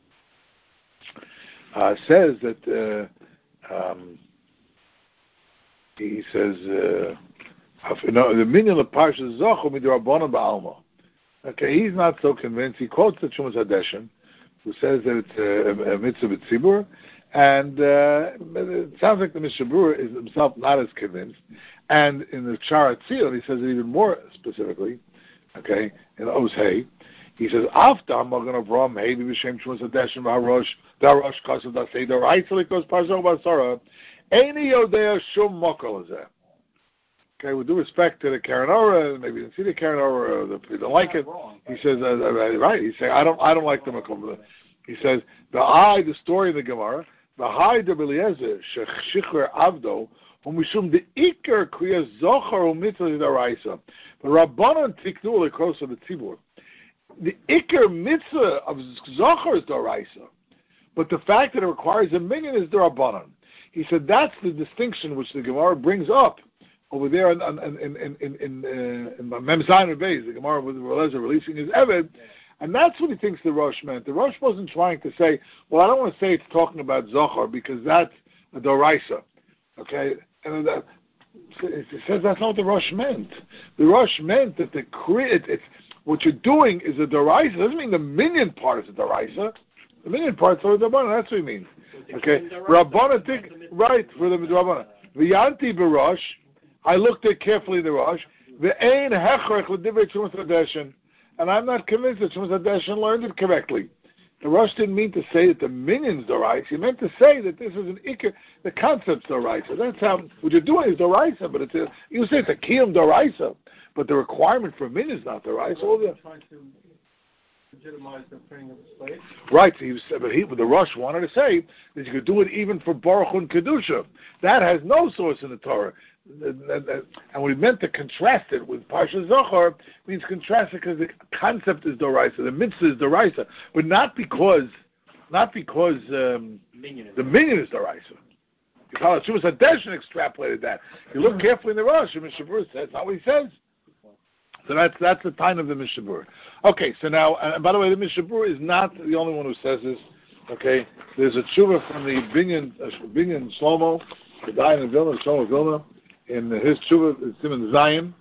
uh, says that uh, um, he says. Uh, No, the minyan of Parsha Zochar midrabanan ba'alma. Okay, he's not so convinced. He quotes the Chumas Hadeshin, who says that it's a, a mitzvah b'tzibur, and uh, it sounds like the Mishnah Berurah is himself not as convinced. And in the Shara Tzion, he says it even more specifically. Okay, in Oz Hey, he says After Magen Avram Hey b'Shem Chumas Hadeshin v'Harosh Darosh Kasav Dasei Doraisa Likos Parsha Basara Eini Yodea Shum Mokol Hazeh. Okay, with due respect to the Karen Orah, maybe you didn't see the Karen Orah, or the, you don't like it. He says, uh, right? He's saying, I don't, I don't like the Makom. He says, the I, the story of the Gemara, the Hai de Beliezer, Shechicher Avdo, whom mishum the Iker Kriya Zochar u'Mitzvah D'Oraisa, but Rabbanan Tiknu Lekos of the Tzibur. The Iker Mitzvah of Zochar is D'Oraisa, but the fact that it requires a minyan is the Rabbanan. He said that's the distinction which the Gemara brings up. Over there in in in in in, uh, in Mem Zayin Beis, the Gemara with Eliezer releasing his Eved, and that's what he thinks the Rosh meant. The Rosh wasn't trying to say, well, I don't want to say it's talking about Zohar because that's a Doraisa, okay? And that, it says that's not what the Rosh meant. The Rosh meant that the it, it's what you're doing is a Doraisa. It doesn't mean the minyan part is a Doraisa. The minyan part is a Doraisa. That's what he means. Okay, Rabbana think right for the Rabbana. V'yanti b'Rosh. I looked at carefully the Rosh. The ein hechrech l'divrei Chumas Hadeshin, and I'm not convinced that Chumas Hadeshin learned it correctly. The Rosh didn't mean to say that the minyan's Doraisa. He meant to say that this is an ikar. The concept's Doraisa. That's how what you're doing is Doraisa, but it's a, you say it's a kiyum Doraisa, but the requirement for a minyan is not Doraisa. All the legitimize the printing of the slate. Right, so he was, but he, the Rosh wanted to say that you could do it even for Baruch and Kedusha. That has no source in the Torah. and we meant to contrast it with Parsha Zohar, means contrast it because the concept is Doraisa, the mitzvah is Doraisa, but not because, not because um, Minyan the minyan is Doraisa. Because Shumas Hadesh extrapolated that. You look carefully in the Rosh, and Mishabur says that's not what he says. So that's that's the time of the Mishabur. Okay, so now, and by the way, the Mishabur is not the only one who says this. Okay, there's a tshuva from the Binyan uh, Binyan Shlomo, the Dayan in Vilna, Shlomo Vilna, in his tshuva, it's in Zion,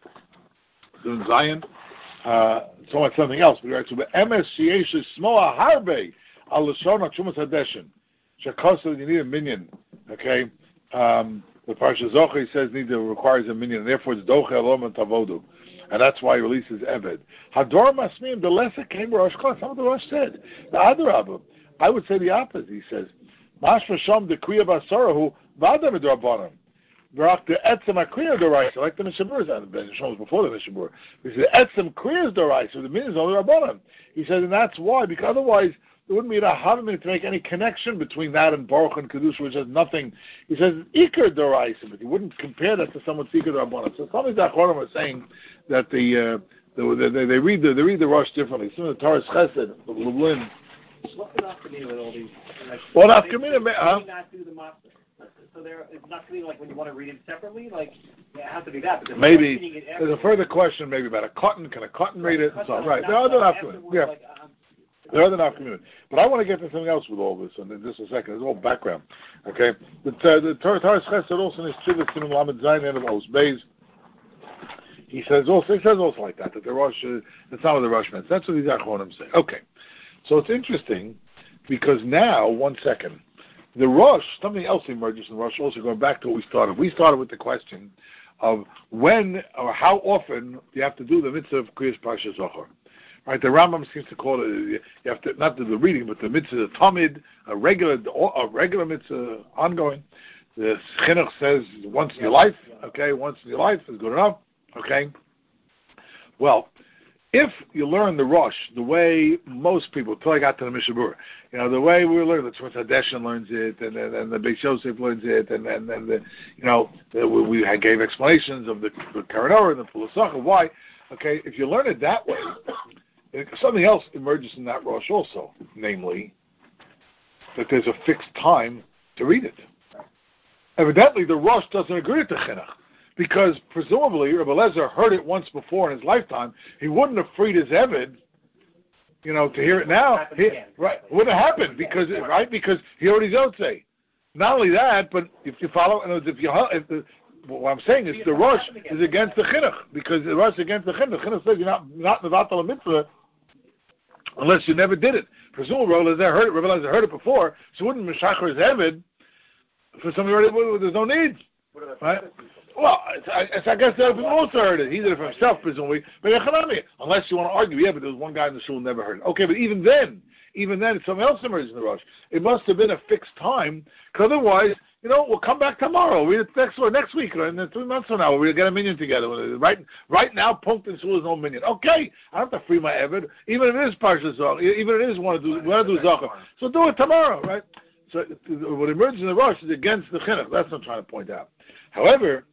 in Zion. Uh, so much something else. But he writes, "M S Sheyesh Smoa Harbe Al Lashon Shumas Hadeshin." Shakaso, you need a minyan. Okay, um, the Parsha Zohar, he says, need to requires a minyan, and therefore it's Doche Elom and Tavodu. And that's why he releases Eved. Hador Masmim, the lesser came Rosh Chodesh. Some of the Rosh said. The Adarabah. I would say the opposite. He says, Mashma Shom the Kriya Basarahu, Vadam Edrabanim. Barak the Etzem Akriya Doraisa, like the Mishabur, the Shom was before the Mishabur. He said, Etzem Kriya Doraisa, the minyan is only Rabbanim. He said, and that's why, because otherwise, it wouldn't be a havamim to make any connection between that and Baruch and Kedusha, which has nothing. He says Iker Doraisa, but he wouldn't compare that to someone's Iker Rabbanan. So some of the Achronim are saying that the, uh, the, the they read the they read the Rosh differently. Some of the Taras Chesed, the Lublin. What's the nafkamina with all these? Like, well, nafkamina, huh? Not do the master. So there, it's not really like when you want to read it separately. Like yeah, it has to be that. Maybe there's a further question, maybe about a cotton. Can a cotton read it? And so on. Right. There are other nafkamina. Yeah. Like, um, There are other nafkamina. But I want to get to something else with all this, and in just a second, it's all background. Okay? The the Taras Chesed also in his Chivas Simon Lamed Zayin end of Os Beis. He says also he says also like that that the Rosh uh, that's not what the Rosh meant. That's what these Achronim say. Okay, so it's interesting because now one second, the Rosh something else emerges in the Rosh. Also going back to what we started. We started with the question of when or how often do you have to do the mitzvah of Kriyas Parsha Zohar. Right, the Rambam seems to call it. You have to not do the reading, but the mitzvah, the tamid, a regular, a regular mitzvah, ongoing. The Chinuch says once in your life. Okay, once in your life is good enough. Okay. Well, if you learn the Rosh the way most people, until I got to the Mishabur, you know, the way we learn, the Tzvat Hadeshin learns it, and and, and the Beis Yosef learns it, and and, and the, you know, the, we, we had gave explanations of the, the Karanor and the Pulasach, why. Okay, if you learn it that way. Something else emerges in that Rosh also, namely that there's a fixed time to read it. Evidently, the Rosh doesn't agree with the Chinuch, because presumably Rebbe Eliezer heard it once before in his lifetime. He wouldn't have freed his Eved, you know, to hear it now. He, right, it wouldn't have happened because right because he already don't say. Not only that, but if you follow, if you if the, what I'm saying is the Rosh is against the Chinuch, because the Rosh is against the Chinuch. The Chinuch says you're not not mevatel a mitzvah unless you never did it. Presumably, Rebbe Eliezer heard it. Rebbe Eliezer heard it before, so wouldn't Meshachar his Eved for somebody already? Well, there's no need, right? Well, it's, I, it's, I guess the other people also heard it. He did it for himself, presumably. But unless you want to argue, yeah, but there was one guy in the shul who never heard it. Okay, but even then, even then, it's something else emerges in the Rosh. It must have been a fixed time, because otherwise, you know, we'll come back tomorrow. We next or next week, or in three months from now, we'll get a minyan together. Right, right now, Punkt and Shul is no minyan. Okay, I don't have to free my Eved, even if it is Parsha Zohar, even if it is want to do want to do Zohar. So do it tomorrow, right? So what emerges in the Rosh is against the Chinuch. That's what I'm trying to point out. However,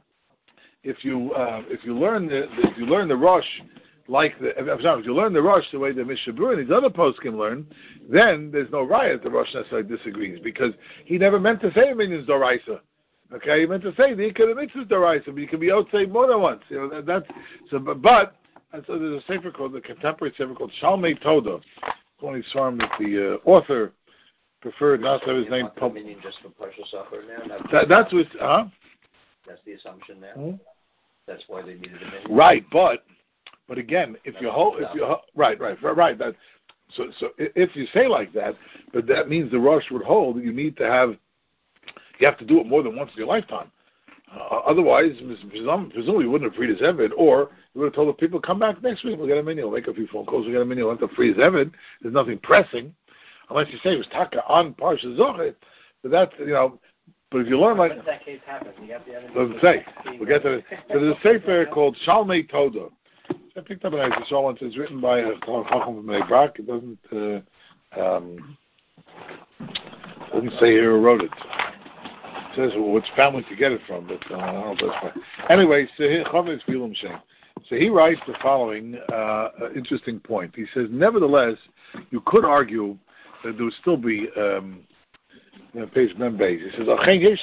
if you uh, if you learn the, the if you learn the Rosh like the I'm sorry, if you learn the Rosh the way the Mishabur and these other poskim learn, then there's no riot the Rosh necessarily disagrees, because he never meant to say minyan's doraisa. Okay, he meant to say the ikar mitzvah's doraisa, but you can be outside more than once. You know that, that's so. But and so there's a sefer called the contemporary sefer called Shalmei Toda. One he's from that the uh, author preferred not to have his name. Pub- minyan just for partial suffer now. That, that's what. Huh? That's the assumption there. Hmm? That's why they needed a minyan. Right, but but again, if you hold, if you right, right, right, that so so if you say like that, but that means the Rosh would hold that you need to have, you have to do it more than once in your lifetime. Uh, otherwise, presumably, you wouldn't have freed his Eved, or you would have told the people, come back next week, we'll get a minyan, we'll make a few phone calls, we'll get a minyan, we'll have to free his Eved. There's nothing pressing, unless you say it was taka on Parsha Zohar. But that's, you know. But if you learn like, when that case happens, you have to have doesn't say. We'll get to it. So there's a sefer called Shalmei Toda. I picked up an extra once. It's written by a Chacham from Bnei Brak. It doesn't uh, um, doesn't say here who wrote it. says well, which family to get it from, but uh, I don't know if that's right. Anyway, so he, so he writes the following uh, interesting point. He says, nevertheless, you could argue that there would still be um, you know, page Ben Beis. He says,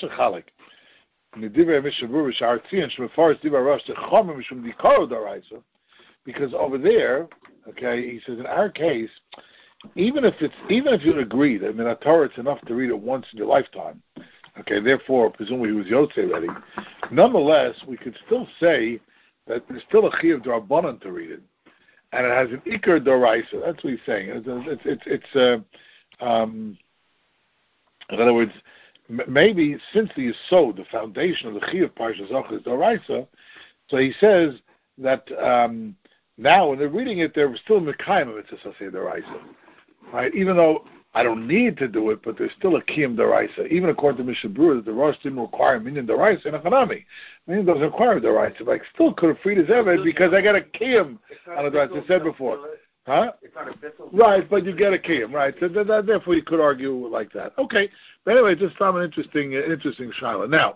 because over there, okay, he says in our case, even if it's even if you agree that in a Torah it's enough to read it once in your lifetime, okay, therefore presumably he was Yotzei already. Nonetheless, we could still say that there's still a chiyuv d'Rabbanan to read it, and it has an ikar d'oraisa. That's what he's saying. It's it's it's, it's uh, um, in other words, m- maybe since the yesod, the foundation of the chiyuv Parshas Zochar is d'oraisa, so he says that um, now when they're reading it, they're still mekayim of it's a d'oraisa. Right, even though I don't need to do it, but there's still a kiyum deraisa. Even according to Mishnah Berurah, that the Rosh didn't require minyan deraisa in a chanami. Minyan doesn't require deraisa, but I still could have freed his eved because I got a kiyum on the deraisa. I said before, huh? Right, but you get a kiyum, right? So that, that, therefore, you could argue like that. Okay, but anyway, just found an interesting, uh, interesting shaila. Now,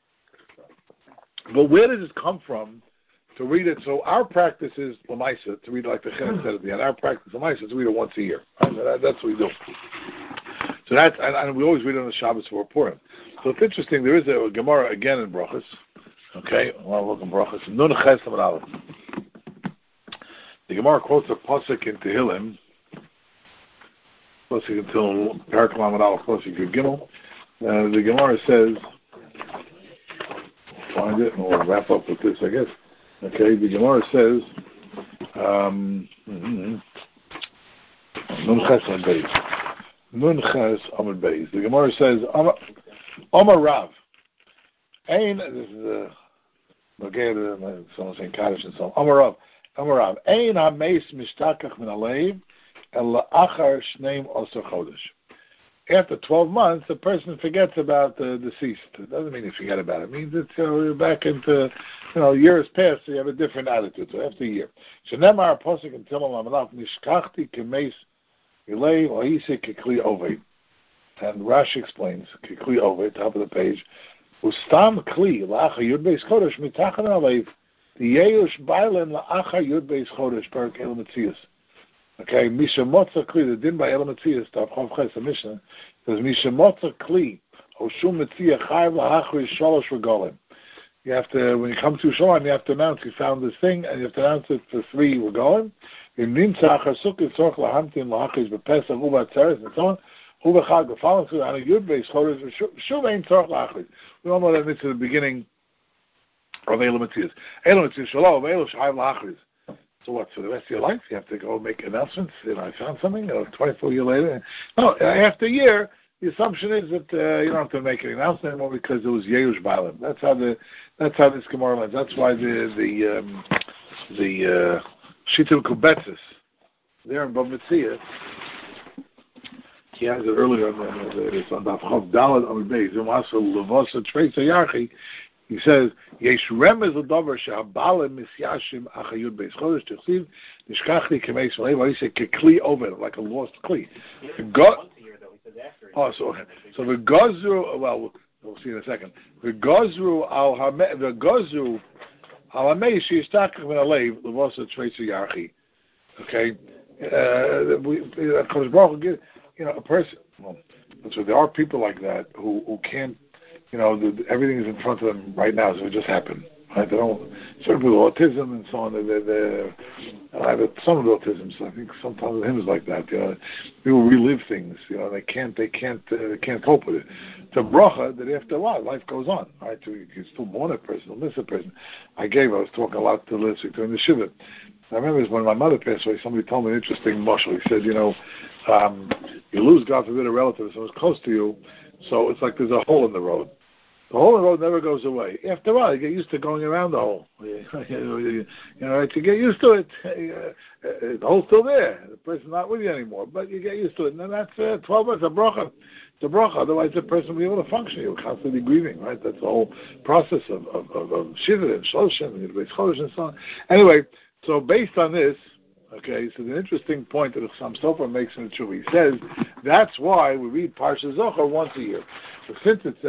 but where does this come from? To read it, so our practice is Lamaisa, to read it like the Chenes said at the end. Our practice Lamaisa is to read it once a year. Right? That, that's what we do. So that's, and, and we always read it on the Shabbos for Purim. So it's interesting, there is a, a Gemara again in Brachos. Okay, well, look in Brachos. Nun Ches Amud Aleph. The Gemara quotes a pasuk in Tehillim. Pasuk in Tehillim, Parak Amud Aleph, pasuk in Gimel. Uh, the Gemara says, find it, and we'll wrap up with this, I guess. Okay, the Gemara says, um, Nun Ches Amud Beis. Nun Ches Amud Beis. The Gemara says, Omar Rav. Ein, this is a, okay, someone saying Kaddish and so on. Omar Rav. Omar Rav. Ein ha-meis mishtakach min alev, el achar shneim osar chodesh. After twelve months, the person forgets about the deceased. It doesn't mean you forget about it. It means it's uh, you're back into, you know, years past, so you have a different attitude. So after a year. Shenemar posik and Tilma Lamalaf nishkachti kemeis ilay oise kekli ovei. And Rashi explains kekli ovei, top of the page. Ustam kli la'achar yud beis chodesh mitachan alev the yeush bailen la'achar yud beis chodesh perak el metzias. Okay, Misha Motza Kli, the din by El Metzias, Tav Chav Ches, the Mishnah, says Misha Motza Kli, Oshum Metzia Chayv Lahachri Shalosh Regolim. You have to, when you come to Shalom, you have to announce you found this thing, and you have to announce it for three Regolim. In Nimtzach HaSukkah Tzorch Lahamtin Lahachris Bepesach Uva Tzeres, and so on. Uva Chag, the following through, on a Yud Beis Chodesh, Shuv Ein Tzorch Lahachris. We all know that it's at the beginning of El Metzias. El Metzias Shalom, El Shayv Lahachris. So what, for the rest of your life, you have to go make announcements, you know, I found something, you know, twenty-four years later. No, after a year, the assumption is that uh, you don't have to make an announcement anymore because it was Yeush Bailim. That's how the, that's how this Gemara lines. That's why the, the, um, the, uh, Shittim Kubetzis, there in Bava Metzia, he has it earlier on the, it's on the Chav Dalad on the base, and also Levosa Treisa Yarchi. He says, "Yesh remez l'davar she'abalim misyashim achayud beis chodesh tichsiv nishkachli kemeis v'leiv." He said, "Kekli over like a lost kli." Go- oh, so so the gozru. Well, we'll see in a second. The gozru al hame the gozru al hamei she'istakach min alev levosa treitzu yarchi. Okay, uh, we because Baruch, you know, a person. Well, so there are people like that who who can't. You know, the, everything is in front of them right now, so it just happened. Right? They don't, certain people with autism and so on, they're, they're, I have some with autism, so I think sometimes with him is like that. You know, people relive things. You know, they can't, they can't, uh, they can't cope with it. It's a bracha that after a while, life goes on. Right? So you can still mourn a person, or miss a person. I gave, I was talking a lot to Liz during the shiva. I remember when my mother passed away, somebody told me an interesting mashal. He said, you know, um, you lose, God forbid, a relative, someone's close to you, so it's like there's a hole in the road. The hole in the road never goes away. After a while, you get used to going around the hole. You know, right? You get used to it. The hole's still there. The person's not with you anymore, but you get used to it. And then that's uh, twelve months, a bracha. It's a bracha. Otherwise, the person will be able to function. You're constantly grieving, right? That's the whole process of, of, of, of Shiva and Shloshim and Beis Chodesh and so on. Anyway, so based on this, okay, so the interesting point that Chassam Sofer makes in the Tshuva, he says, that's why we read Parsha Zochar once a year. So since it says,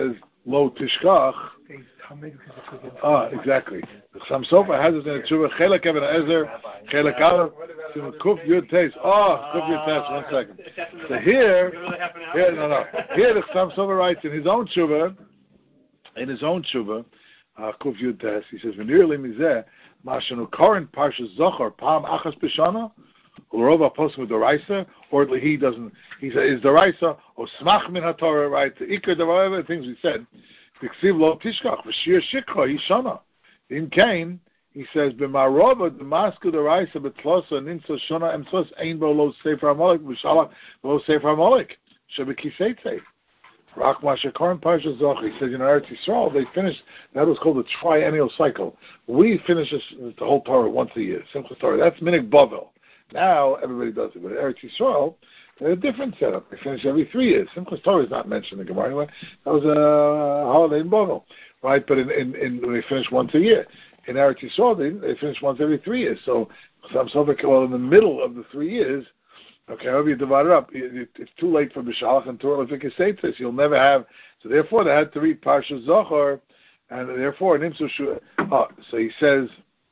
lo tishkach. Ah, exactly. The Chassam Sofer has it in the Tshuva. Chelek Eben Ezer, Chelek Aleph, Kuf Yud Teis. Oh, Kuf Yud Teis. One second. So here, here, no, no. Here the Chassam Sofer writes in his own Tshuva, in his own Tshuva, uh, Kuf Yud Teis. He says, "V'nirli mizeh, ma'ashenu korin parshas Zochar pam achas b'shana." Urova posting with the Raisa, or he doesn't. He says, "Is the Raisa or smach min haTorah right? Ikar the whatever things we said." V'ksiv lo tishkach v'shir shikha yishana. In Cain, he says, "B'marova the masku the Raisa betlosa ninsa shana emsos ein bo lo sefer hamolik v'shalach lo sefer hamolik shebekiseitei." Rak Mashakarim Parsha Zochar. He says in Eretz Yisrael they finished. That was called the triennial cycle. We finish this, the whole Torah once a year. Simchas Torah. That's Minig Bavel. Now everybody does it, but in Eretz Yisrael, they had a different setup. They finish every three years. Simchas Torah is not mentioned in the Gemara anyway. That was a holiday in Bavel, right? But in, in, in they finish once a year. In Eretz Yisrael, they, they finish once every three years. So some sort of well in the middle of the three years. Okay, however you divide it up, it, it's too late for B'Shalach and Torah Lefikaseitis. You'll never have. So therefore, they had to read Parsha Zochar, and therefore Nimsu Shu. Oh, so he says.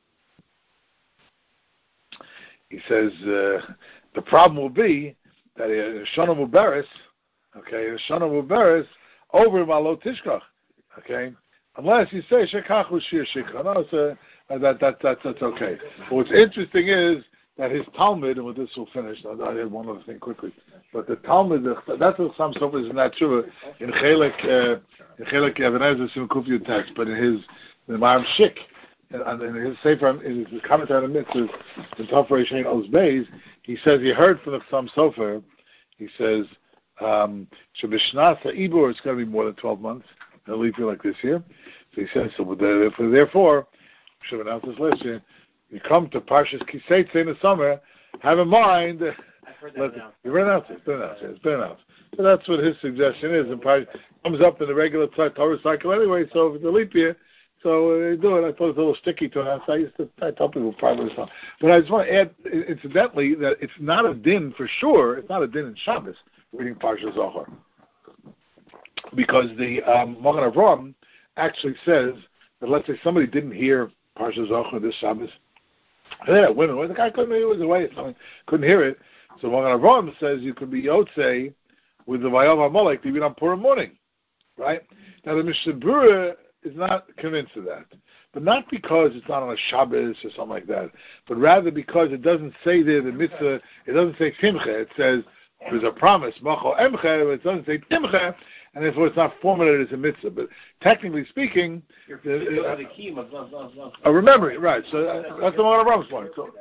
He says uh, the problem will be that in Shana Mubaris, okay, in Shana Mubaris, over Malo Tishkach, okay, unless you say Shekachu Shir Shikha, no, so, uh, that, that, that, that's okay. But what's interesting is that his Talmud, and with this we'll finish, I, I had one other thing quickly, but the Talmud, that's what some stuff is in that Tshuva, in Chelek, uh, in Chelek Ebenezer Sim Kufyu text, but in his, in Maram Shik, and in his Sefer, in his commentary on the Mitzvahs, in Tafrei Shein Oz Beis, he says he heard from the Chassam Sofer, he says, um, Shebishnas Ha'ibur, it's going to be more than twelve months, at least like this year. So he says, so therefore, we should have announced this last year, you come to Parshas Kiseitze in the summer, have in mind, let, you've been announced, it's been announced, it's been announced. So that's what his suggestion is, and Parshas comes up in the regular Torah cycle anyway, so if it's a leap year, so they do it. I thought it was a little sticky to announce. I used to, I tell people probably this. But I just want to add, incidentally, that it's not a din for sure. It's not a din in Shabbos reading Parsha Zohar, because the um, Magen Avraham actually says that let's say somebody didn't hear Parsha Zohar this Shabbos. Yeah, women. Well, the guy couldn't. He was away. Something couldn't hear it. So Magen Avraham says you could be Yotzei with the Vayav HaMolek even on Purim morning, right? Now the Mishnah Berurah is not convinced of that, but not because it's not on a Shabbos or something like that, but rather because it doesn't say there the mitzvah, it doesn't say Simcha, it says there's a promise, Macho Emcha, but it doesn't say Timcha, and therefore it's not formulated as a mitzvah. But technically speaking, uh, uh, uh, remember it, right, so uh, that's the one of Ram's point. So,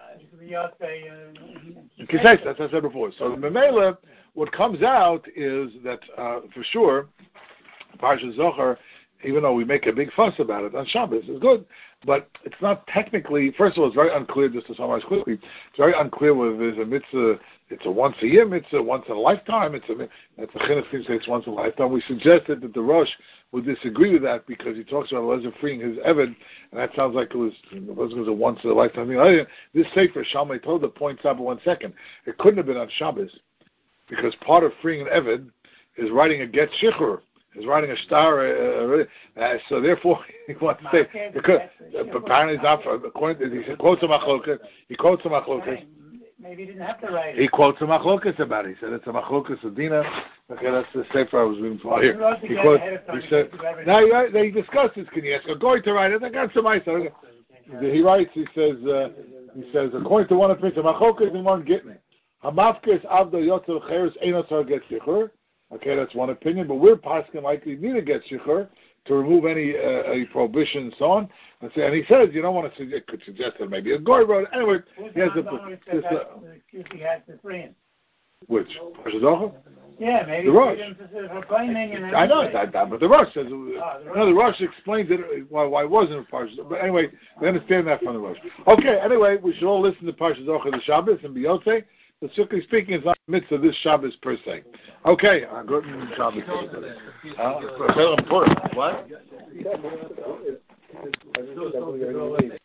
Kisei, that's what I said before. So the Memela, what comes out is that uh, for sure, Parsha Zohar, even though we make a big fuss about it on Shabbos, is good, but it's not technically, first of all, it's very unclear, just to summarize quickly, it's very unclear whether there's a mitzvah, it's a once-a-year mitzvah, once in a lifetime, it's a, it's a chinuch thing say it's once in a lifetime. We suggested that the Rosh would disagree with that because he talks about Eliezer freeing his Eved, and that sounds like it was, it was a once-in-a-lifetime thing. This Sefer, Shalmei Toda, points out, but one second, it couldn't have been on Shabbos, because part of freeing an Eved is writing a get shichur. He's writing a star, uh, uh, so therefore he wants to say because uh, apparently it's not. For, according to, he quotes a machlokas. He quotes a machlokas. Maybe he didn't have to write it. He quotes a machlokas about it. He said it's a machlokas adina. Okay, that's the sefer I was reading for here. He quotes. He said, now you, they discussed this. Can you ask a guy to write it? I got some ice. He writes. He says. Uh, he says according to one opinion, machlokas and one gittin. Hamafkes avdo yotzel cheres enosar get sichur. Okay, that's one opinion, but we're paskin likely need to get shichur to remove any uh, any prohibition and so on. And, say, and he says you don't want to suggest, could suggest that maybe a goy wrote. Anyway, he has the this, uh, he has the friend. Which Parsha Yeah, maybe the Rosh. I know that, that, but the Rosh says. Oh, the Rosh. No, the Rosh explains it why why it wasn't Parsha. But anyway, we understand that from the Rosh. Okay, anyway, we should all listen to Parsha Zochar the Shabbos and Biyotze. But strictly speaking, it's not a mitzvah this Shabbos per se. Okay, uh, good Shabbos. Uh, what?